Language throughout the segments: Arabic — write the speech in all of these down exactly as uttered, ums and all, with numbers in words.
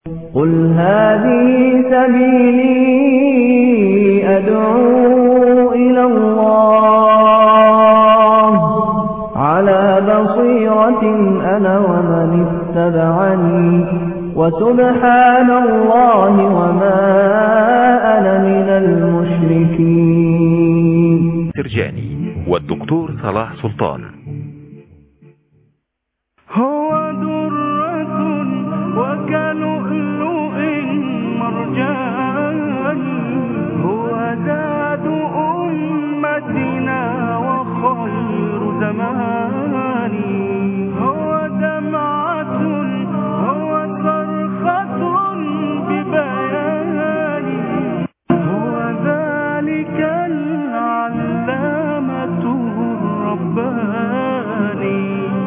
قل هذه سبيلي أدعو إلى الله على بصيرة أنا ومن اتبعني وسبحان الله وما أنا من المشركين. ترجاني والدكتور صلاح سلطان. هو درة وكلؤلؤ مرجان هو زاد أمتنا وخير زماني هو دمعة هو صرخة ببياني هو ذلك العلامة الرباني.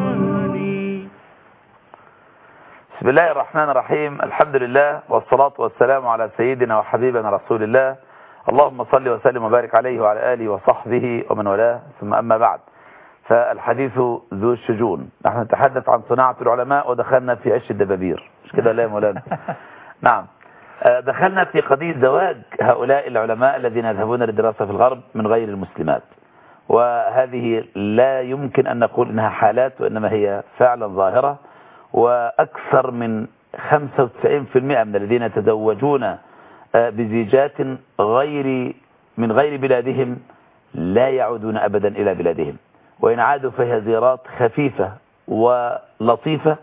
بسم الله الرحمن الرحيم. الحمد لله والصلاة والسلام على سيدنا وحبيبنا رسول الله. اللهم صل وسلم وبارك عليه وعلى آله وصحبه ومن والاه، ثم أما بعد، فالحديث ذو الشجون. نحن نتحدث عن صناعة العلماء ودخلنا في عش الدبابير، مش كده لا يا مولانا؟ نعم، دخلنا في قضية زواج هؤلاء العلماء الذين يذهبون للدراسة في الغرب من غير المسلمات، وهذه لا يمكن أن نقول إنها حالات، وإنما هي فعلا ظاهرة. وأكثر من خمسة وتسعين بالمئة من الذين يتزوجون بزيجات غير من غير بلادهم لا يعودون أبدا إلى بلادهم، وإن عادوا فهي زيارات خفيفة ولطيفة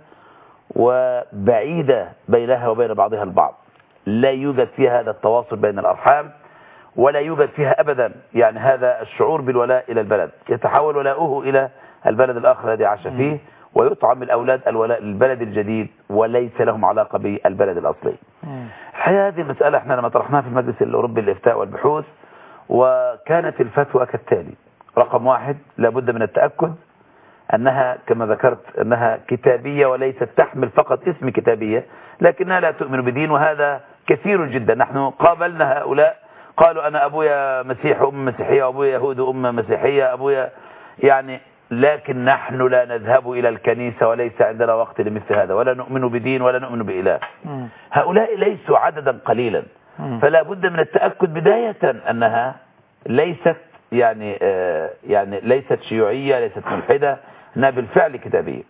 وبعيدة بينها وبين بعضها البعض. لا يوجد فيها هذا التواصل بين الأرحام، ولا يوجد فيها أبدا يعني هذا الشعور بالولاء إلى البلد. يتحول ولاؤه إلى البلد الآخر الذي عاش فيه، ويطعم الأولاد الولاء للبلد الجديد وليس لهم علاقة بالبلد الأصلي. الحقيقة هذه المسألة احنا لما طرحناها في المجلس الأوروبي للإفتاء والبحوث، وكانت الفتوى كالتالي: رقم واحد، لابد من التأكد أنها كما ذكرت أنها كتابية وليست تحمل فقط اسم كتابية، لكنها لا تؤمن بدين، وهذا كثير جدا. نحن قابلنا هؤلاء قالوا أنا أبويا مسيح أم مسيحية وأبويا يهود أم مسيحية أبويا يعني، لكن نحن لا نذهب إلى الكنيسة وليس عندنا وقت لمثل هذا، ولا نؤمن بدين ولا نؤمن بإله. هؤلاء ليسوا عددا قليلا، فلا بد من التأكد بداية أنها ليست يعني آه يعني ليست شيوعية، ليست ملحدة، أنها بالفعل كتابية.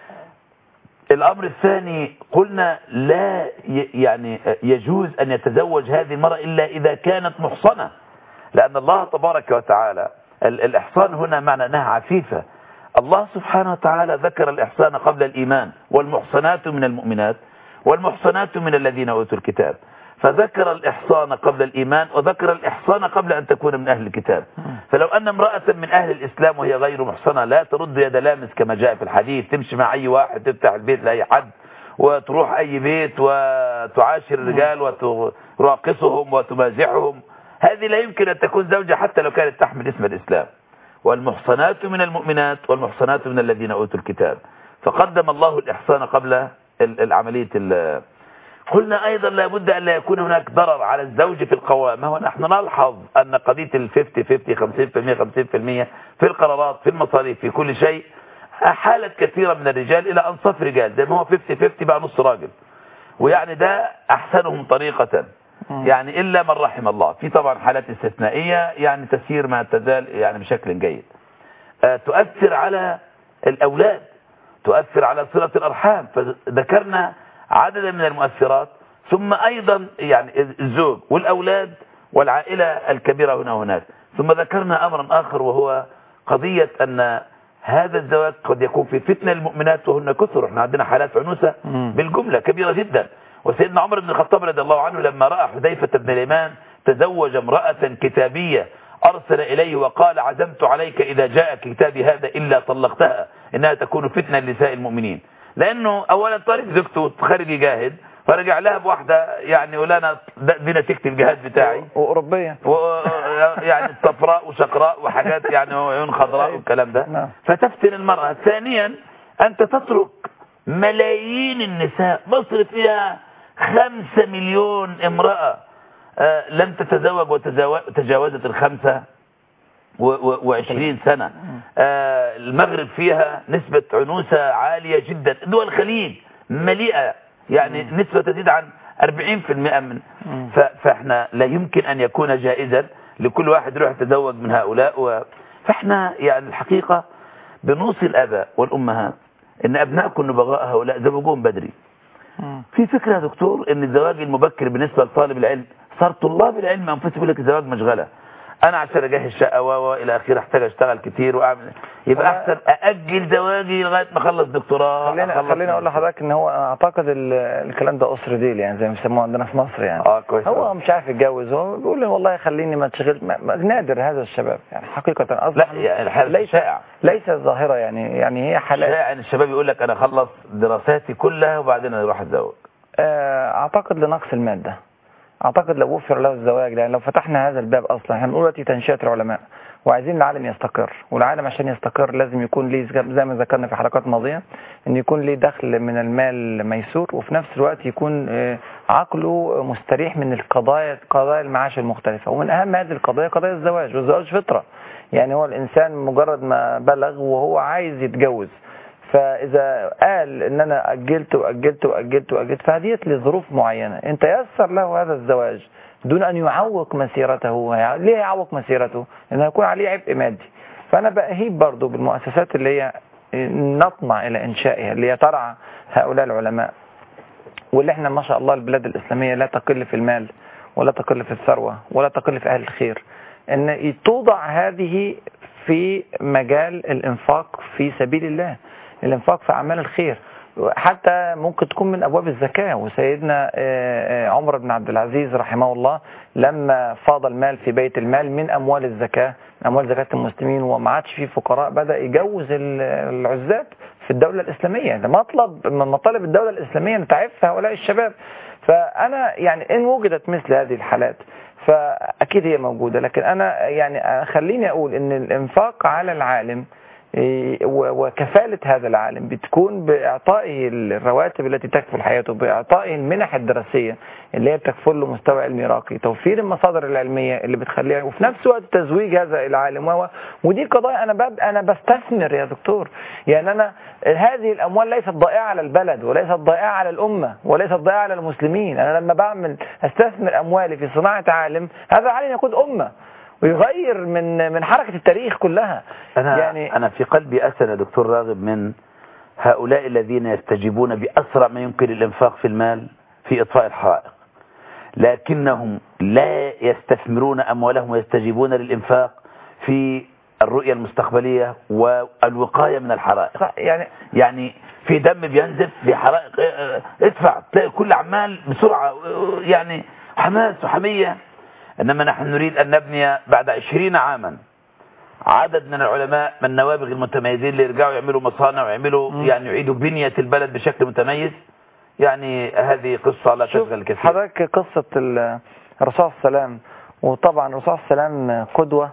الأمر الثاني، قلنا لا يعني يجوز أن يتزوج هذه المرأة إلا إذا كانت محصنة، لأن الله تبارك وتعالى الإحصان هنا معنى أنها عفيفة. الله سبحانه وتعالى ذكر الإحصان قبل الإيمان: والمحصنات من المؤمنات والمحصنات من الذين أوتوا الكتاب، فذكر الإحصان قبل الإيمان وذكر الإحصان قبل أن تكون من أهل الكتاب. فلو أن امرأة من أهل الإسلام وهي غير محصنة لا ترد يد لامس كما جاء في الحديث، تمشي مع أي واحد، تفتح البيت لأي حد وتروح أي بيت وتعاشر الرجال وتراقصهم وتمازحهم، هذه لا يمكن أن تكون زوجة حتى لو كانت تحمل اسم الإسلام. والمحصنات من المؤمنات والمحصنات من الذين أوتوا الكتاب، فقدم الله الإحصان قبل العملية. قلنا أيضا لابد أن لا يكون هناك ضرر على الزوج في القوامة، ونحن نلحظ أن قضية الفيفتي فيفتي خمسين بالمئة خمسين بالمئة في القرارات في المصاريف في كل شيء أحالت كثيرا من الرجال إلى أنصاف رجال، زي ما هو فيفتي فيفتي بقى نص راجل، ويعني ده أحسنهم طريقة يعني إلا من رحم الله. في طبعا حالات استثنائية يعني تسير ما تزال يعني بشكل جيد. أه تؤثر على الأولاد، تؤثر على صلة الأرحام، فذكرنا عددا من المؤثرات. ثم أيضا يعني الزوج والأولاد والعائلة الكبيرة هنا وهناك. ثم ذكرنا أمرا آخر، وهو قضية أن هذا الزواج قد يكون في فتنة المؤمنات وهن كثر. احنا عندنا حالات عنوسة بالجملة كبيرة جدا. وسيدنا عمر بن الخطاب رضي الله عنه لما رأى حذيفة بن اليمان تزوج امرأة كتابية أرسل إليه وقال: عزمت عليك إذا جاء كتابي هذا إلا طلقتها، إنها تكون فتنة لنساء المؤمنين. لأنه أولا طارق زوجته خارج يجاهد، فرجع لها بواحدة يعني ولانا دينا تكتب الجهاد بتاعي وأوروبية يعني صفراء وشقراء وحاجات يعني عيون خضراء والكلام ده، فتفتن المرأة. ثانيا أنت تترك ملايين النساء، مصر فيها خمسة مليون امرأة لم تتزوج وتجاوزت الخمسة وعشرين سنة. المغرب فيها نسبة عنوسة عالية جدا. دول الخليج مليئة يعني مم. نسبة تزيد عن أربعين بالمئة من فاحنا لا يمكن أن يكون جائزا لكل واحد يروح يتزوج من هؤلاء و... فاحنا يعني الحقيقة بنوصي الآباء والأمهات ان أبنائكم نبغاء هؤلاء زوجوهم بدري. مم. في فكرة يا دكتور ان الزواج المبكر بالنسبة لطالب العلم صار طلاب العلم انفسهم يقول لك الزواج مشغلة، انا عشان اجهز شقه و الى اخره احتاج اشتغل كتير واعمل، يبقى احسن ااجل زواجي لغايه ما اخلص دكتوراه. خلينا خلينا اقول لحضرتك ان هو اعتقد الكلام ده اسر ديل يعني زي ما بيسموه عندنا في مصر يعني. اه كويس. هو مش عارف يتجوز، هو بيقول له والله خليني ما تشغل، نادر هذا الشباب يعني حقيقه اصلا. لا يعني الحاله ليس شائع، ليس ظاهره يعني يعني هي حالات شائع ان الشباب يقول لك انا اخلص دراساتي كلها وبعدين اروح اتزوج. اعتقد لنقص الماده. اعتقد لو وفر له الزواج، لان لو فتحنا هذا الباب اصلا احنا بنقول دلوقتي تنشئه العلماء وعايزين العالم يستقر، والعالم عشان يستقر لازم يكون ليه زي ما ذكرنا في حلقات ماضيه ان يكون ليه دخل من المال ميسور، وفي نفس الوقت يكون عقله مستريح من القضايا قضايا المعاش المختلفه، ومن اهم هذه القضايا قضايا الزواج، والزواج فطره يعني هو الانسان مجرد ما بلغ وهو عايز يتجوز، فإذا قال إن أنا أجلت وأجلت وأجلت وأجلت فهديت لظروف معينة، أنت يسر له هذا الزواج دون أن يعوق مسيرته. ليه يعوق مسيرته؟ لأنه يكون عليه عبء مادي. فأنا بأهيب برضو بالمؤسسات اللي هي نطمع إلى إنشائها، اللي ترعى هؤلاء العلماء، واللي احنا ما شاء الله البلاد الإسلامية لا تقل في المال ولا تقل في الثروة ولا تقل في أهل الخير، أن توضع هذه في مجال الإنفاق في سبيل الله، الانفاق في اعمال الخير، حتى ممكن تكون من ابواب الزكاه. وسيدنا عمر بن عبد العزيز رحمه الله لما فاض المال في بيت المال من اموال الزكاه، اموال زكاه المسلمين وما عادش فيه فقراء، بدا يجوز العزاب في الدوله الاسلاميه. ده مطلب من مطالب الدوله الاسلاميه ان تعف هؤلاء الشباب. فانا يعني ان وجدت مثل هذه الحالات فاكيد هي موجوده، لكن انا يعني خليني اقول ان الانفاق على العالم وكفالة هذا العالم بتكون بإعطائه الرواتب التي تكفل حياته، بإعطائه المنح الدراسية اللي هي بتكفل له مستوى علمي راقي، توفير المصادر العلمية اللي بتخليها، وفي نفس الوقت تزويج هذا العالم. ودي قضايا أنا بب... أنا بستثمر يا دكتور، يعني أنا هذه الأموال ليست ضائعة على البلد وليست ضائعة على الأمة وليست ضائعة على المسلمين. أنا لما بعمل استثمر أموالي في صناعة عالم، هذا عالم يقود أمة ويغير من من حركة التاريخ كلها. أنا يعني أنا في قلبي أسى يا دكتور راغب من هؤلاء الذين يستجيبون بأسرع ما يمكن الإنفاق في المال في إطفاء الحرائق، لكنهم لا يستثمرون أموالهم ويستجيبون للإنفاق في الرؤية المستقبلية والوقاية من الحرائق. يعني يعني في دم بينزف في حرائق، ادفع، تلاقي كل عمال بسرعة، يعني حماس وحمية. إنما نحن نريد أن نبني بعد عشرين عاما عدد من العلماء من النوابغ المتميزين اللي يرجعوا يعملوا مصانع ويعملوا م. يعني يعيدوا بنية البلد بشكل متميز. يعني هذه قصة لا تشغل كثير. حضرتك قصة الرسول صلى الله عليه وسلم، وطبعا الرسول صلى الله عليه وسلم قدوة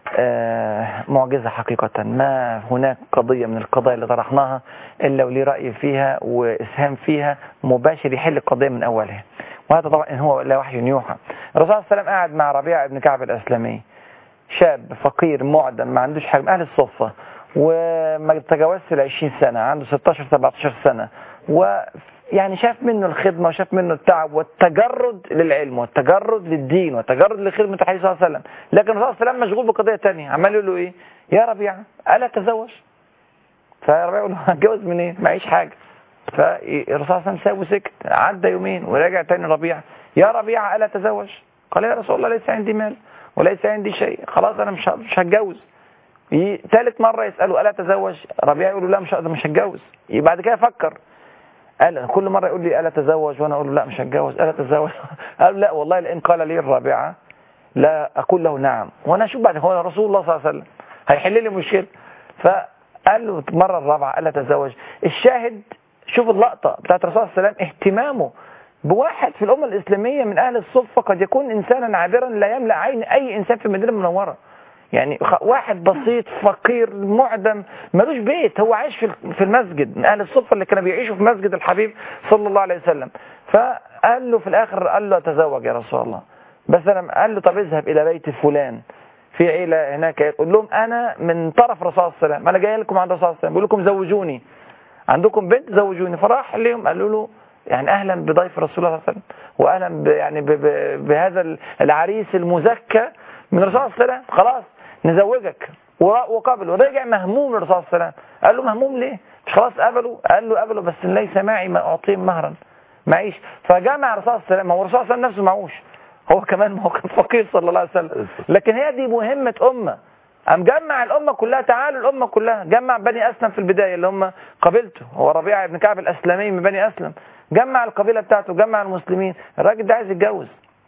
معجزة حقيقة، ما هناك قضية من القضايا اللي طرحناها إلا ولي رأي فيها وإسهام فيها مباشر يحل القضية من أولها، وهذا طبعا هو لا وحي يوحى. الرسول صلى الله عليه وسلم قاعد مع ربيعة بن كعب الأسلمي، شاب فقير معدم ما عندوش حاجة، من أهل الصفة، وما تجاوزش ال عشرين سنة، عنده ستاشر سبعتاشر سنة، ويعني شاف منه الخدمة وشاف منه التعب والتجرد للعلم والتجرد للدين والتجرد لخدمة الحديث صلى الله عليه وسلم. لكن الرسول صلى الله عليه وسلم مشغول بقضية تانية، عمال يقول له إيه؟ يا ربيعة ألا تزوج؟ فربيعة يقول له هتجوز منين؟ معيش حاجة. فالرسول صلى الله عليه وسلم سابه سكت، عدى يومين ورجع تاني ربيعة، يا ربيعة ألا تزوج؟ قال يا رسول الله ليس عندي مال وليس عندي شيء، خلاص أنا مش مش هتجوز. ثالث مرة يسأله ألا تزوج؟ ربيعة يقول له لا مش مش هتجوز. بعد كده فكر، قال كل مرة يقول لي ألا تزوج وأنا أقول له لا مش هتجوز، ألا تزوج؟ قال لا والله لئن قال لي الرابعة لا أقول له نعم، وأنا أشوف بعد هو رسول الله صلى الله عليه وسلم هيحل لي مشكلة. فقال له المرة الرابعة ألا تزوج. الشاهد شوف اللقطة بتاعت الرسول صلى الله عليه وسلم، اهتمامه بواحد في الأمة الإسلامية من أهل الصفة قد يكون إنسانا عابرا لا يملأ عين أي إنسان في المدينة المنورة. يعني واحد بسيط فقير معدم ملوش بيت، هو عايش في المسجد، من أهل الصفة اللي كانوا بيعيشوا في مسجد الحبيب صلى الله عليه وسلم. فقال له في الآخر قال له أتزوج يا رسول الله، بس أنا قال له طب اذهب إلى بيت فلان في عيلة هناك، يقول لهم أنا من طرف الرسول صلى الله عليه وسلم، أنا جاي لكم عند الرسول صلى الله عليه وسلم، بيقول لكم زوجوني، عندكم بنت زوجوني. فراح لهم قالوا له يعني اهلا بضيف رسول الله صلى الله عليه وسلم، واهلا ب يعني ب ب بهذا العريس المزكى من الرسول صلى الله عليه وسلم، خلاص نزوجك. وقبل ورجع مهموم للرسول صلى الله عليه وسلم، قال له مهموم ليه؟ مش خلاص قبله؟ قال له قبله بس ليس معي ما اعطيهم مهرا، معيش. فجمع الرسول صلى الله عليه وسلم، هو الرسول صلى الله عليه وسلم نفسه معوش، هو كمان ما هو كان فقير صلى الله عليه وسلم، لكن هي دي مهمة أمة. قام جمع الأمة كلها، تعالوا الأمة كلها، جمع بني أسلم في البداية اللي هم قبيلته، هو ربيعة بن كعب الأسلمي من بني أسلم، جمع القبيلة بتاعته، جمع المسلمين. الراجل ده عايز يتجوز،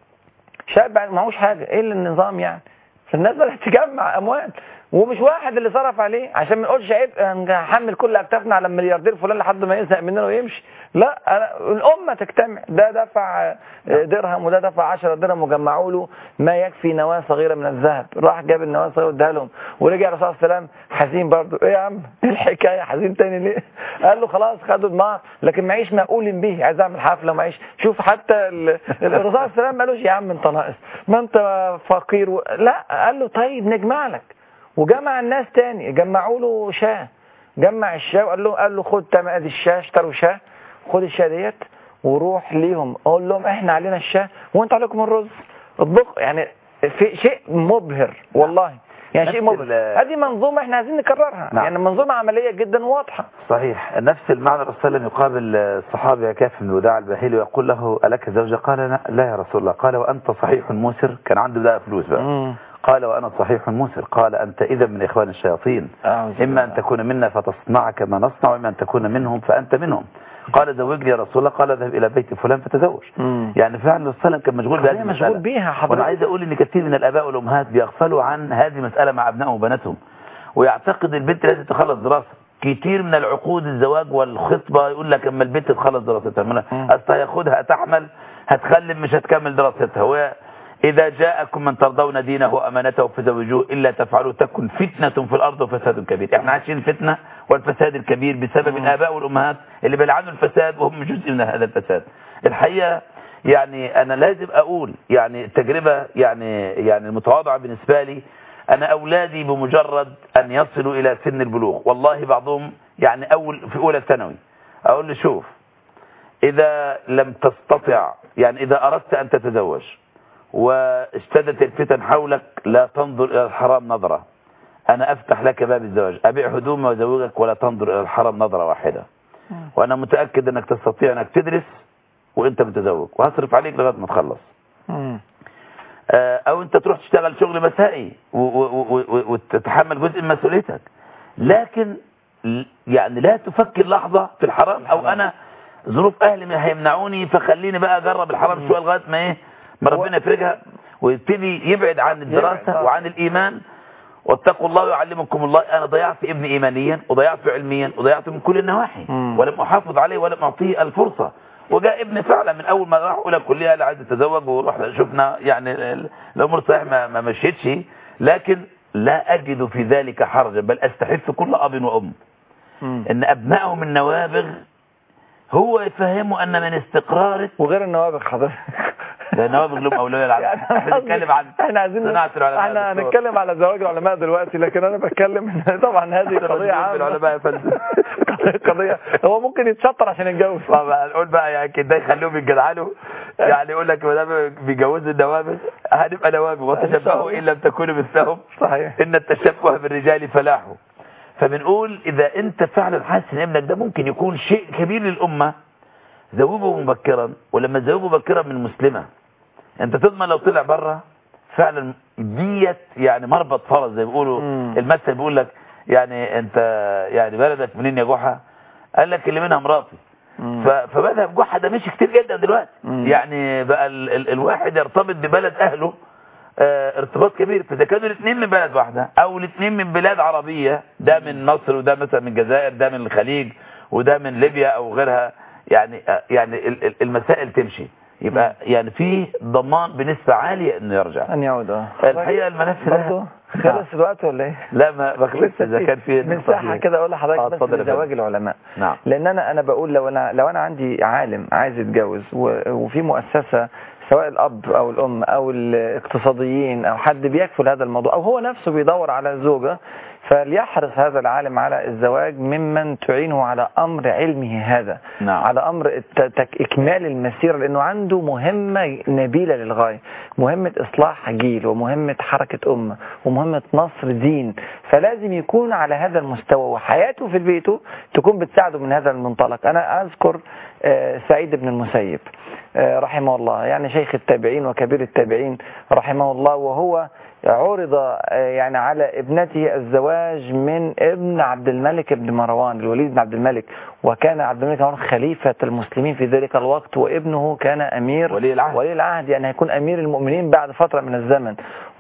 شاب معهوش حاجة، إيه اللي النظام يعني؟ فالناس بدأت تجمع أموال، ومش واحد اللي صرف عليه، عشان ما نقولش عيب هنحمل كل أكتافنا على الملياردير فلان لحد ما يزهق مننا ويمشي. لا، أنا الأمة تجتمع، ده دفع درهم وده دفع عشرة درهم وجمعوا له ما يكفي نواة صغيرة من الذهب، راح جاب النواة الصغيرة واداها لهم، ورجع الرسول صلى الله عليه وسلم حزين برضه. ايه يا عم ايه الحكايه حزين تاني ليه؟ قال له خلاص خدوا المهر، لكن معيش مقول به، عايز اعمل حفله ومعيش. شوف حتى الرسول صلى الله عليه وسلم ما قالوش يا عم انت ناقص، ما انت فقير و... لا، قال له طيب نجمع لك. وجمع الناس تاني، جمعوا له شاه، جمع الشاه وقال له قال له خد تمام ادي الشاه، اشتروا شاه، خد الشاه ديت وروح ليهم قول لهم احنا علينا الشاه وانت عليكم الرز، اطبخ. يعني في شيء مبهر والله، يعني شيء مبهر. هذه منظومه احنا عايزين نكررها. نعم. يعني منظومه عمليه جدا واضحه. صحيح. نفس المعنى الرسول صلى الله عليه وسلم يقابل الصحابي كاف بن وداع الباهلي ويقول له ألك زوجة؟ قال لا يا رسول الله. قال وأنت صحيح موسر؟ كان عنده بقى فلوس بقى. مم. قال وأنا صحيح موسر. قال أنت إذا من إخوان الشياطين، إما أن تكون منا فتصنع كما نصنع، وإما أن تكون منهم فأنت منهم. قال زوجني يا رسول الله. قال اذهب إلى بيت فلان فتزوج. مم. يعني فعلا الرسول صلى الله عليه وسلم كان مشغول بهذه المسألة، مشغول بيها حضرتك. وأنا عايز أقول إن كثير من الآباء والأمهات بيغفلوا عن هذه المسألة مع أبنائهم وبناتهم، ويعتقد البنت لازم تخلص دراسة. كتير من العقود الزواج والخطبة يقول لك اما البنت تخلص دراستها، اصل هياخدها تحمل هتخلف مش هتكمل دراستها. وإذا جاءكم من ترضون دينه وأمانته فزوجوه إلا تفعلوا تكن فتنة في الأرض وفساد كبير. احنا عايشين الفتنة والفساد الكبير بسبب الآباء والأمهات اللي بيلعنوا الفساد وهم جزء من هذا الفساد. الحقيقة يعني أنا لازم أقول يعني التجربة يعني يعني المتواضعة بالنسبة لي، أنا أولادي بمجرد أن يصلوا إلى سن البلوغ، والله بعضهم يعني أول في أولى ثانوي أقول له شوف، إذا لم تستطع يعني إذا أردت أن تتزوج واشتدت الفتن حولك لا تنظر إلى الحرام نظرة، أنا أفتح لك باب الزواج، أبيع هدومي وأزوجك ولا تنظر إلى الحرام نظرة واحدة، وأنا متأكد أنك تستطيع أنك تدرس وأنت متزوج وهصرف عليك لغاية ما تخلص. او انت تروح تشتغل شغل مسائي وتتحمل جزء من مسؤوليتك، لكن يعني لا تفكر لحظة في الحرام، او انا ظروف اهلي ما هيمنعوني فخليني بقى اجرب الحرام شويه لغايه ما ايه ما ربنا يفرجها، ويبتدي يبعد عن الدراسة وعن الايمان. واتقوا الله ويعلمكم الله. انا ضيعت ابني ايمانيا وضيعته علميا وضيعته من كل النواحي ولم احافظ عليه ولم اعطيه الفرصة. وجاء ابن فعلا من اول ما راح اولى كليه قال عايز يتزوج، ورحنا شفنا يعني الامور صحيح ما, ما مشيتش، لكن لا اجد في ذلك حرجا، بل استحث كل اب وام م. ان ابنائهم النوابغ هو يفهموا ان من استقرارك وغير النوابغ حضرتك ده النوابغ لهم اولويه العامه. احنا بنتكلم عن احنا عايزين احنا هنتكلم على زواج العلماء دلوقتي، لكن انا بتكلم طبعا هذه قضيه عامه. العلماء يا فندم قضيه هو ممكن يتشطر عشان يتجوز. طبعا نقول بقى يعني كده يخلوهم يتجدعنوا، يعني يقول لك ما دام بيجوزوا النوابغ هنبقى نوابغ وتشبهوا ان لم تكونوا مثلهم. صحيح. ان التشبه بالرجال فلاحه. فبنقول اذا انت فعلا حاسس ان ابنك ده ممكن يكون شيء كبير للامه، زوجه مبكرا، ولما تزوجه مبكرا من مسلمه انت تضمن لو طلع بره فعلا ديت يعني مربط فرس زي ما بيقولوا. المثل بيقول لك يعني انت يعني بلدك منين يا جحا؟ قال لك اللي منها مراتي. فمذهب جحا ده مش كتير جدا دلوقتي. مم. يعني بقى ال ال الواحد يرتبط ببلد اهله اه ارتباط كبير، فاذا كانوا الاثنين من بلد واحده او الاثنين من بلاد عربيه، ده من مصر وده مثلا من الجزائر، ده من الخليج وده من ليبيا او غيرها، يعني يعني المسائل تمشي، يبقى يعني في ضمان بنسبة عالية انه يرجع ان يعود. اه الحقيقة الملف ده خلص الوقت ولا ايه؟ لا ما بخلصش اذا كان في مساحة كده اقول لحضرتك بس لزواج العلماء. نعم. لان انا انا بقول لو انا لو انا عندي عالم عايز يتجوز وفي مؤسسة سواء الاب او الام او الاقتصاديين او حد بيكفل هذا الموضوع او هو نفسه بيدور على زوجة، فليحرص هذا العالم على الزواج ممن تعينه على أمر علمه هذا، نعم. على أمر الت- تك- إكمال المسيرة، لأنه عنده مهمة نبيلة للغاية، مهمة إصلاح جيل ومهمة حركة أمة ومهمة نصر دين، فلازم يكون على هذا المستوى، وحياته في بيته تكون بتساعده من هذا المنطلق. أنا أذكر آه، سعيد بن المسيب آه، رحمه الله، يعني شيخ التابعين وكبير التابعين رحمه الله، وهو عرض آه، يعني على ابنته الزواج من ابن عبد الملك بن مروان، الوليد بن عبد الملك، وكان عبد الملك مروان خليفة المسلمين في ذلك الوقت، وابنه كان أمير ولي العهد. ولي العهد، يعني هيكون أمير المؤمنين بعد فترة من الزمن.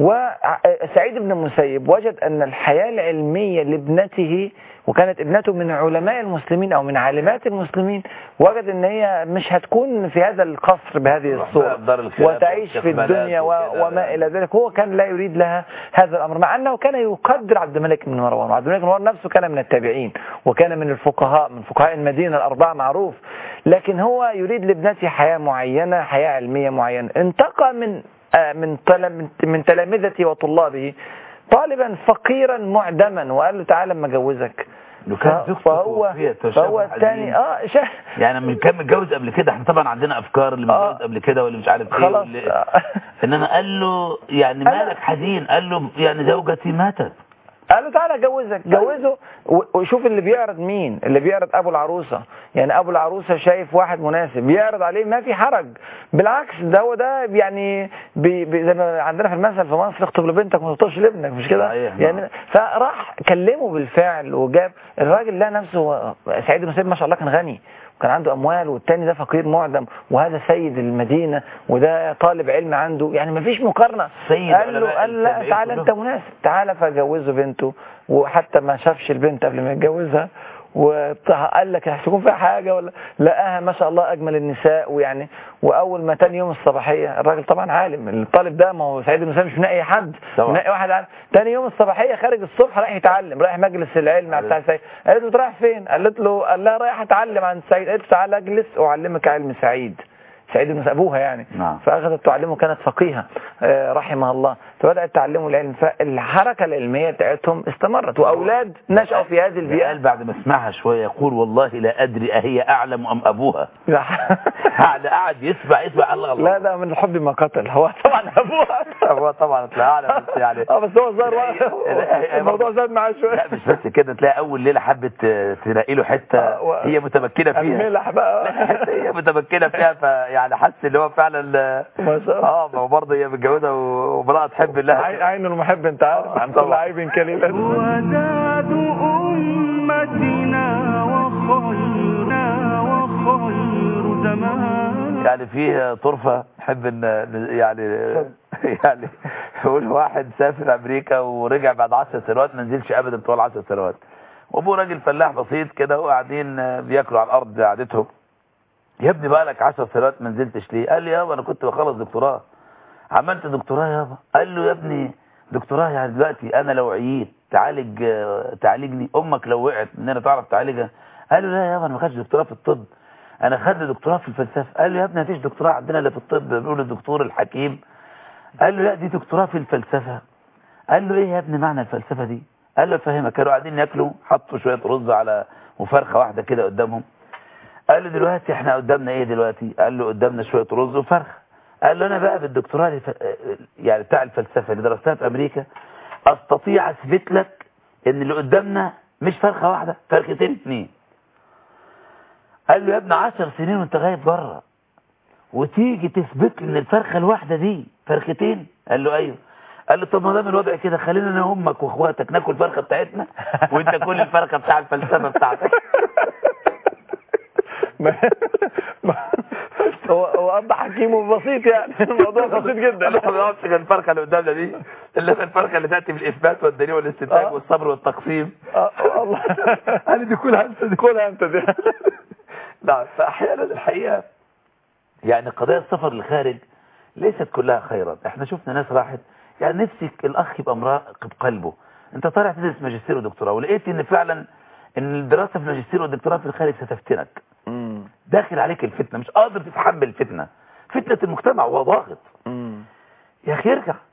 وسعيد بن المسيب وجد أن الحياة العلمية لابنته، وكانت ابنته من علماء المسلمين أو من عالمات المسلمين، وجد أن هي مش هتكون في هذا القصر بهذه الصورة وتعيش في الدنيا و- وما إلى ذلك. هو كان لا يريد لها هذا الأمر، مع أنه كان يقدر عبد الملك بن مروان، وعبد الملك بن مروان نفسه كان من التابعين وكان من الفقهاء، من فقهاء المدينة الأربعة معروف، لكن هو يريد لابنته حياة معينة، حياة علمية معينة. انتقى من آه، من تلام- من تلامذته وطلابه طالبا فقيرا معدما، وقال له تعالى اما اجوزك. لو كان زوجته فهو توفيت وشافه فهو حزين. الثاني اه شا يعني من كان متجوز قبل كده، احنا طبعا عندنا افكار اللي آه. متجوز قبل كده واللي مش عارف ايه خلاص. واللي... انما قال له يعني مالك حزين؟ قال له يعني زوجتي ماتت. قال له تعالى جوزك، جوزه و- وشوف اللي بيعرض مين، اللي بيعرض ابو العروسه، يعني ابو العروسه شايف واحد مناسب يعرض عليه، ما في حرج، بالعكس ده هو ده يعني بي بي زي ما عندنا في المثل في مصر، اخطب لبنتك ما تخطبش لابنك، مش كده؟ صحيح. يعني فراح كلمه بالفعل وجاب الراجل ده نفسه. سعيد بن مسيب ما شاء الله كان غني وكان عنده اموال، والتاني ده فقير معدم، وهذا سيد المدينه وده طالب علم عنده، يعني ما فيش مقارنه. سيد قال له علماء قال لا التابعين تعالى كلهم. انت مناسب، تعالى فجوزه بنته، وحتى ما شافش البنت قبل ما يتجوزها، وقال لك هتكون فيها حاجه ولا لقاها ما شاء الله اجمل النساء، ويعني واول ما تاني يوم الصباحيه، الراجل طبعا عالم، الطالب ده ما هو سعيد بن مسيب مش منقي اي حد، طبعا. منقي واحد عالم. تاني يوم الصباحيه خارج الصبح رايح يتعلم، رايح مجلس العلم بتاع سعيد. قالت له أنت رايح فين؟ قالت له قال لها رايح اتعلم عن سعيد. قالت له تعالى اجلس اعلمك علم سعيد. سعيد بن مسيب ابوها يعني. نعم. فاخذت تعلمه، كانت فقيهه آه، رحمها الله، فبدات تعلمه العلم، فالحركه العلميه بتاعتهم استمرت، واولاد نشأوا في هذه البيئه. قال بعد ما اسمعها شويه يقول والله لا ادري اهي اعلم ام ابوها. قاعد قاعد يسمع يسمع الله الله. لا ده من الحب ما قتل، هو طبعا ابوها هو طبعا طلع اعلم بس يعني اه بس هو زار الموضوع زاد معاه شويه. لا مش بس كده، تلاقي اول ليله حبت تلاقي له حته آه، و- هي متمكنه فيها، الملح بقى. لا، حته هي متمكنه فيها، فيعني حس ان هو فعلا ما شاء الله. اه ما هو برضه هي متجوزه وامراه تحب الله. عين عين المحب انت عارف، عن كل عيب كليل. وداد أمتنا وخيرنا وخير زمان. يعني فيه طرفه نحب ان يعني يعني يقول واحد سافر امريكا ورجع بعد عشر سنوات ما نزلش ابدا طول عشر سنوات، وابوه راجل فلاح بسيط كده وقاعدين بياكلوا على الارض قعدتهم. يا ابني بقى لك عشر سنوات ما نزلتش ليه؟ قال لي يابا انا كنت بخلص دكتوراه. عملت دكتوراه يابا؟ قال له يا ابني دكتوراه يعني دلوقتي انا لو عييت تعالج تعالجني، امك لو وقعت ان انا تعرف تعالجها؟ قال له لا يابا انا ما خدتش دكتوراه في الطب، انا خدت دكتوراه في الفلسفه. قال له يا ابني ما فيش دكتوراه عندنا الا في الطب، بنقول الدكتور الحكيم. قال له لا دي دكتوراه في الفلسفه. قال له ايه يا ابني معنى الفلسفه دي؟ قال له فهمك. كانوا قاعدين ياكلوا، حطوا شويه رز على وفرخه واحده كده قدامهم. قال له دلوقتي احنا قدامنا ايه دلوقتي؟ قال له قدامنا شويه رز وفرخه. قال له انا بقى بالدكتوراه اللي ف... يعني بتاع الفلسفه اللي درستها في امريكا استطيع اثبت لك ان اللي قدامنا مش فرخه واحده، فرختين اثنين. قال له يا ابني عشر سنين وانت غايب بره وتيجي تثبت لي ان الفرخه الواحده دي فرختين؟ قال له ايوه. قال له طب ما دام الوضع كده خلينا انا وامك واخواتك ناكل الفرخه بتاعتنا وانت كل الفرخه بتاع الفلسفه بتاعتك. هو هو اب حكيم وبسيط، يعني الموضوع بسيط جدا. انا ما اعرفش كان الفرخه اللي قدامنا دي اللي هي الفرخه اللي تاتي بالاثبات والدليل والاستنتاج آه. والصبر والتقسيم. اه والله قال دي كلها انت دي كلها انت دي. لا فاحيانا الحقيقه يعني قضايا السفر للخارج ليست كلها خيرا. احنا شفنا ناس راحت، يعني نفسك الاخ يبقى مراقب قلبه، انت طالع تدرس ماجستير ودكتوراه ولقيت ان فعلا ان الدراسه في الماجستير والدكتوراه في الخارج ستفتنك، داخل عليك الفتنه، مش قادر تتحمل الفتنه، فتنه المجتمع وهو ضاغط. يا اخي ارجع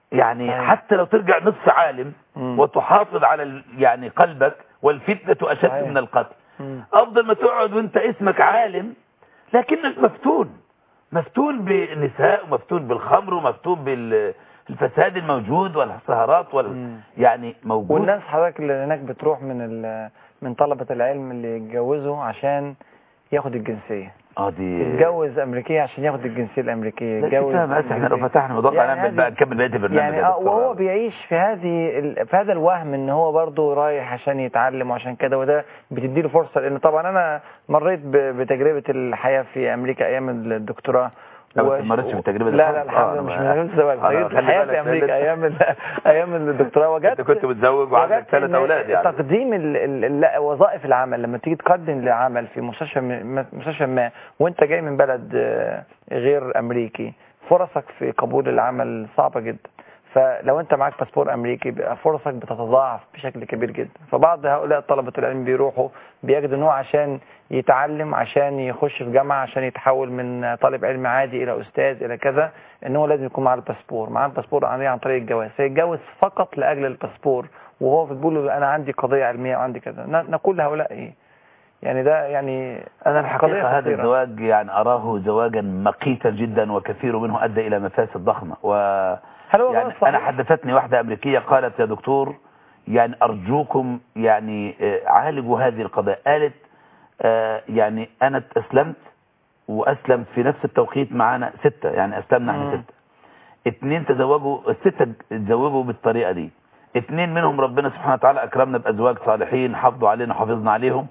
يعني حتى لو ترجع نصف عالم مم. وتحافظ على ال- يعني قلبك، والفتنة أشد صحيح. من القتل. مم. أفضل ما تقعد وانت اسمك عالم لكنك مفتون، مفتون بالنساء ومفتون بالخمر ومفتون بالفساد الموجود والسهرات وال... مم. يعني موجود. والناس حضرتك اللي هناك بتروح من ال... من طلبة العلم اللي يتجوزوا عشان ياخد الجنسية، اه دي يتجوز امريكيه عشان ياخد الجنسيه الامريكيه، لا يتجوز كفايه بس احنا لو إنجليزية. فتحنا موضوع يعني هنعمل هذه- بقى نكمل بقيه البرنامج يعني يا اه دكتور. وهو بيعيش في هذه ال... في هذا الوهم ان هو برضه رايح عشان يتعلم وعشان كده، وده بتديله فرصه، لان طبعا انا مريت ب... بتجربه الحياه في امريكا ايام الدكتوراه. لا بس ما مرتش بالتجربه دي لا خالص. لا الحمد لله آه، مش أنا- من الزواج، أنا تجربه خلي الحياه بالك في امريكا لأن- ايام ال... ايام الدكتوراه. وجدت انت كنت متزوج وعندك وجدت ثلاث إن اولاد يعني. تقديم ال... ال... ال- وظائف العمل لما تيجي تقدم لعمل في مستشفى م... مستشفى ما وانت جاي من بلد آه، غير امريكي، فرصك في قبول العمل صعبه جدا. فلو انت معاك باسبور امريكي بقى فرصك بتتضاعف بشكل كبير جدا. فبعض هؤلاء طلبة العلم بيروحوا بيجدوا ان هو عشان يتعلم، عشان يخش في جامعة، عشان يتحول من طالب علم عادي الى استاذ الى كذا، ان هو لازم يكون معاه الباسبور. معاه الباسبور عن عن طريق الجواز، فيتجوز فقط لاجل الباسبور، وهو بيقول له انا عندي قضية علمية وعندي كذا. ن- نقول لهؤلاء ايه؟ يعني ده يعني انا قضية الحقيقه هذا خطيرة. الزواج يعني اراه زواجا مقيتا جدا، وكثير منه ادى الى مفاسد ضخمه. و هل هو يعني غلط صحيح؟ انا حدثتني واحده امريكيه قالت يا دكتور يعني ارجوكم يعني آه، عالجوا هذه القضايا. قالت آه، يعني انا اسلمت واسلم في نفس التوقيت معانا ستة، يعني اسلمنا احنا مم. ستة. اتنين تزوجوا، الستة اتزوجوا بالطريقة دي. اتنين منهم ربنا سبحانه وتعالى اكرمنا بازواج صالحين حافظوا علينا حافظنا عليهم.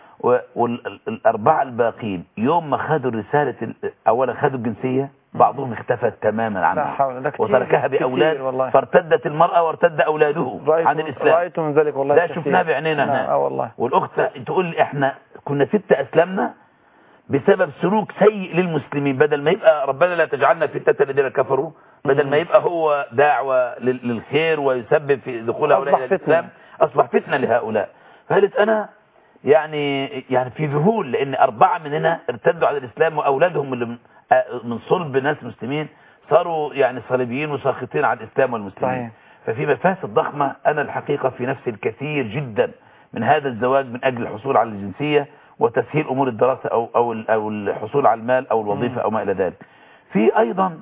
والاربعة الباقين يوم ما خدوا الرسالة ال- اولا خدوا الجنسية، بعضهم اختفى تماما لا عنها حول، ده كتير- وتركها كتير باولاد، والله. فارتدت المرأة وارتد اولاده رأيت عن الاسلام. رأيت من ذلك والله ده كثير. شفناه بعينينا نعم، هنا. اه والله. والاخت تقول احنا كنا ستة اسلمنا بسبب سلوك سيء للمسلمين، بدل ما يبقى ربنا لا تجعلنا فتنة الذين كفروا، بدل ما يبقى هو دعوة لل- للخير ويسبب في دخول هؤلاء أصبح الى الاسلام، اصبح فتنة لهؤلاء. فقالت انا يعني يعني في ذهول، لان اربعة مننا ارتدوا على الاسلام واولادهم اللي من, آه من صلب ناس مسلمين صاروا يعني صليبيين وساخطين على الاسلام والمسلمين. صحيح. ففي مفاسد ضخمة. انا الحقيقة في نفسي الكثير جدا من هذا الزواج من اجل الحصول على الجنسية وتسهيل امور الدراسة او او او الحصول على المال او الوظيفة او ما الى ذلك. في ايضا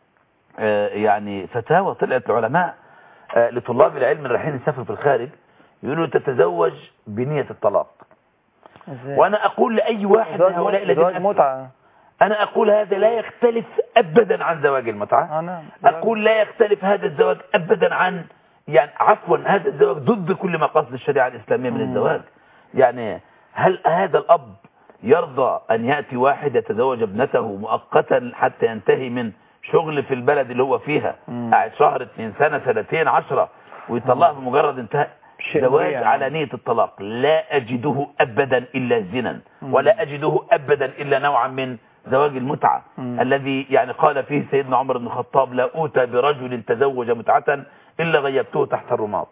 آه يعني فتاوى طلعت العلماء آه لطلاب العلم اللي رايحين يسافروا في الخارج، يقولوا تتزوج بنية الطلاق. إزاي؟ وانا اقول لاي واحد من هؤلاء الذين زواج أسلموا، متعة. انا اقول هذا لا يختلف ابدا عن زواج المتعة. آه نعم. اقول لا يختلف هذا الزواج ابدا عن يعني عفوا هذا الزواج ضد كل مقاصد الشريعة الاسلامية من الزواج. يعني هل هذا الاب يرضى ان يأتي واحد يتزوج ابنته مؤقتا حتى ينتهي من شغل في البلد اللي هو فيها، قاعد شهر اثنين سنة سنتين عشرة ويطلعها بمجرد انتهاء؟ زواج يعني. على نية الطلاق لا أجده أبدا إلا زنا، ولا أجده أبدا إلا نوعا من زواج المتعة الذي يعني قال فيه سيدنا عمر بن الخطاب لا أوتى برجل تزوج متعة إلا غيبته تحت الرماد.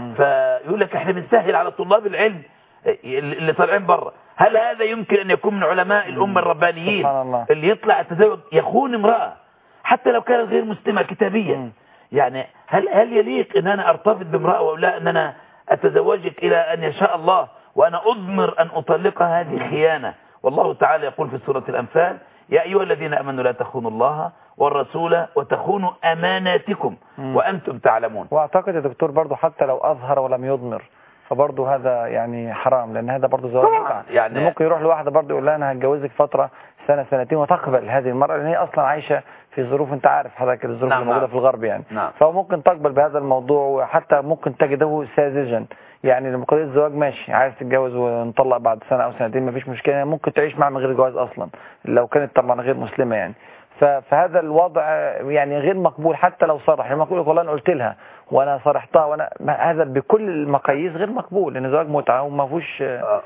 فيقول لك احنا بنسهل على طلاب العلم اللي طالعين بره. هل هذا يمكن أن يكون من علماء الأمة الربانيين سبحان الله. اللي يطلع يتزوج يخون امرأة حتى لو كانت غير مسلمة كتابيا؟ يعني هل هل يليق ان انا ارتبط بامرأة واقول لا ان انا اتزوجك الى ان يشاء الله وانا اضمر ان اطلقها؟ هذه خيانة. والله تعالى يقول في سورة الانفال يا ايها الذين امنوا لا تخونوا الله والرسول وتخونوا اماناتكم وانتم تعلمون. واعتقد يا دكتور برضو حتى لو اظهر ولم يضمر فبرضو هذا يعني حرام، لان هذا برضو زواج متعة. يعني ممكن يروح لواحدة برضو يقول لها انا هتجوزك فترة سنة سنتين وتقبل هذه المرأة، لان هي اصلا عايشة في ظروف انت عارف حضرتك الظروف نعم اللي موجودة نعم. في الغرب يعني. نعم. فممكن تقبل بهذا الموضوع، وحتى ممكن تجده ساذجا. يعني لما قضية الزواج ماشي، عايز تتجوز ونطلق بعد سنة او سنتين مفيش مشكلة، ممكن تعيش معه من غير جواز اصلا لو كانت طبعا غير مسلمة يعني. فهذا الوضع يعني غير مقبول حتى لو صرح. لما اقول لك والله انا قلت لها وانا صرحتها وانا هذا بكل المقاييس غير مقبول، لان زواج متعه وما فيهوش.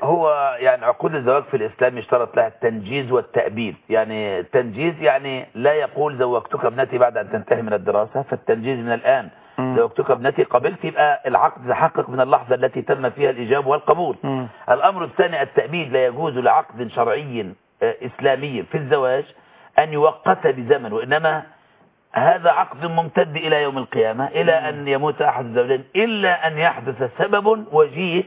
هو يعني عقود الزواج في الاسلام يشترط لها التنجيز والتأبيد. يعني التنجيز يعني لا يقول زوجتك ابنتي بعد ان تنتهي من الدراسة، فالتنجيز من الان م. زوجتك ابنتي قبلت، يبقى العقد تحقق من اللحظة التي تم فيها الاجابة والقبول. م. الامر الثاني التأبيد. لا يجوز لعقد شرعي اسلامي في الزواج ان يوقت بزمن، وانما هذا عقد ممتد إلى يوم القيامة إلى أن يموت أحد الزوجين إلا أن يحدث سبب وجيه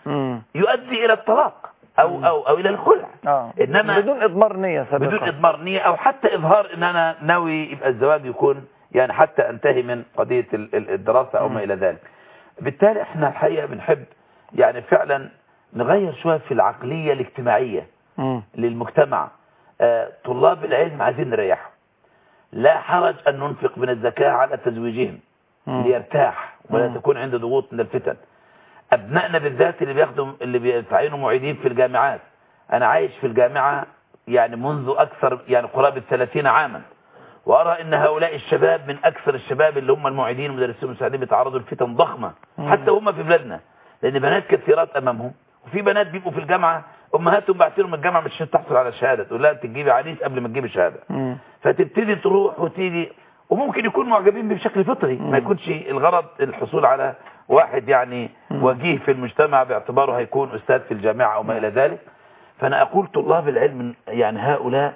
يؤدي إلى الطلاق أو, أو, أو إلى الخلع. آه. إنما بدون إضمار نية سابقا. بدون إضمار نية أو حتى إظهار أن أنا ناوي يبقى الزواج يكون يعني حتى أنتهي من قضية الدراسة أو ما إلى ذلك. بالتالي إحنا الحقيقة بنحب يعني فعلا نغير شوية في العقلية الاجتماعية م. للمجتمع. آه طلاب العلم عايزين نريحهم، لا حرج أن ننفق من الزكاة على تزويجهم م. ليرتاح ولا م. تكون عنده ضغوط من الفتن. أبنائنا بالذات اللي بياخدوا اللي بيتعينوا معيدين في الجامعات، أنا عايش في الجامعة يعني منذ أكثر يعني قرابة ثلاثين عاما، وأرى أن هؤلاء الشباب من أكثر الشباب اللي هم المعيدين والمدرسين المساعدين بيتعرضوا لفتن ضخمة حتى هم في بلادنا، لأن بنات كثيرات أمامهم، وفي بنات بيبقوا في الجامعة أمهاتهم بعتلهم من الجامعة مش تحصل على شهادة، تقول لها تجيبي عريس قبل ما تجيبي شهادة، فتبتدي تروح وتيجي، وممكن يكون معجبين بشكل فطري، ما يكونش الغرض الحصول على واحد يعني وجيه في المجتمع باعتباره هيكون أستاذ في الجامعة أو ما إلى ذلك. فأنا أقول طلاب العلم يعني هؤلاء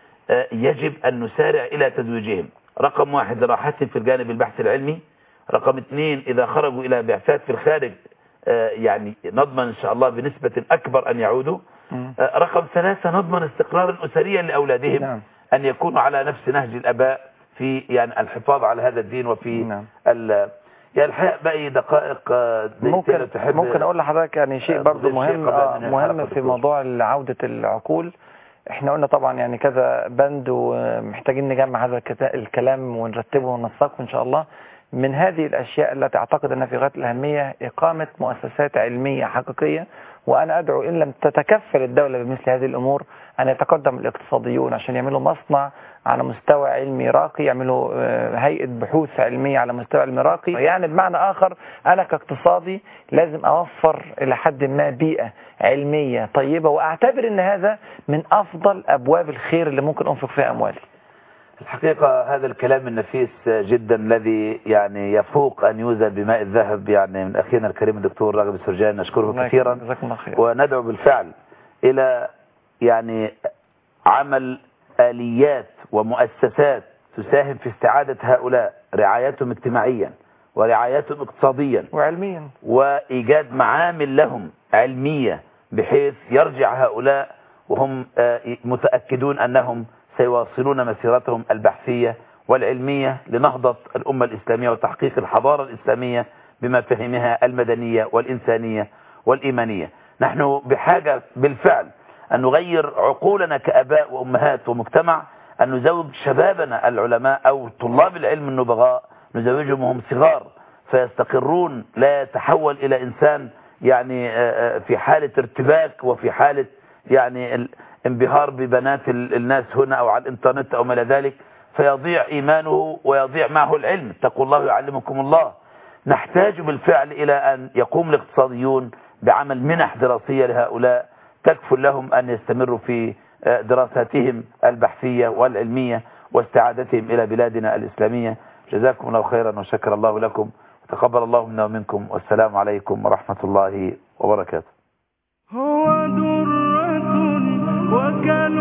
يجب أن نسارع إلى تزويجهم. رقم واحد لراحتهم في الجانب البحث العلمي، رقم اثنين إذا خرجوا إلى بعثات في الخارج يعني نضمن إن شاء الله بنسبة أكبر أن يعودوا. رقم ثلاثة نضمن استقرارا أسريا لأولادهم نعم. أن يكونوا على نفس نهج الأباء في يعني الحفاظ على هذا الدين وفي نعم. ال يعني الحقيقة باقي دقائق ممكن ممكن أقول لحضرتك يعني شيء برضو مهم مهم في موضوع عودة العقول. احنا قلنا طبعا يعني كذا بند ومحتاجين نجمع هذا الكلام ونرتبه وننسقه ان شاء الله. من هذه الاشياء التي اعتقد انها في غاية الاهمية اقامة مؤسسات علمية حقيقية، وانا ادعو ان لم تتكفل الدولة بمثل هذه الامور ان يتقدم الاقتصاديون عشان يعملوا مصنع على مستوى علمي راقي، يعملوا هيئة بحوث علمية على مستوى علمي راقي. يعني بمعنى آخر أنا كاقتصادي لازم أوفر إلى حد ما بيئة علمية طيبة، وأعتبر أن هذا من أفضل أبواب الخير اللي ممكن أنفق فيها أموالي. الحقيقة هذا الكلام النفيس جدا الذي يعني يفوق أن يوزن بماء الذهب يعني من أخينا الكريم الدكتور راغب السرجاني، نشكره كثيرا وندعو بالفعل إلى يعني عمل آليات ومؤسسات تساهم في استعادة هؤلاء رعايتهم اجتماعيا ورعايتهم اقتصاديا وعلميا، وإيجاد معامل لهم علمية بحيث يرجع هؤلاء وهم متأكدون أنهم سيواصلون مسيرتهم البحثية والعلمية لنهضة الأمة الإسلامية وتحقيق الحضارة الإسلامية بما فهمها المدنية والإنسانية والإيمانية. نحن بحاجة بالفعل أن نغير عقولنا كأباء وأمهات ومجتمع، أن نزوج شبابنا العلماء أو طلاب العلم النبغاء نزوجهم وهم صغار فيستقرون، لا يتحول إلى إنسان يعني في حالة ارتباك وفي حالة يعني انبهار ببنات الناس هنا أو على الإنترنت أو ما إلى ذلك، فيضيع إيمانه ويضيع معه العلم. اتقوا الله ويعلمكم الله. نحتاج بالفعل إلى أن يقوم الاقتصاديون بعمل منح دراسية لهؤلاء تكفل لهم أن يستمروا في دراساتهم البحثية والعلمية واستعادتهم إلى بلادنا الإسلامية. جزاكم الله خيرا وشكر الله لكم وتقبل الله منا ومنكم، والسلام عليكم ورحمة الله وبركاته. هو درة وكان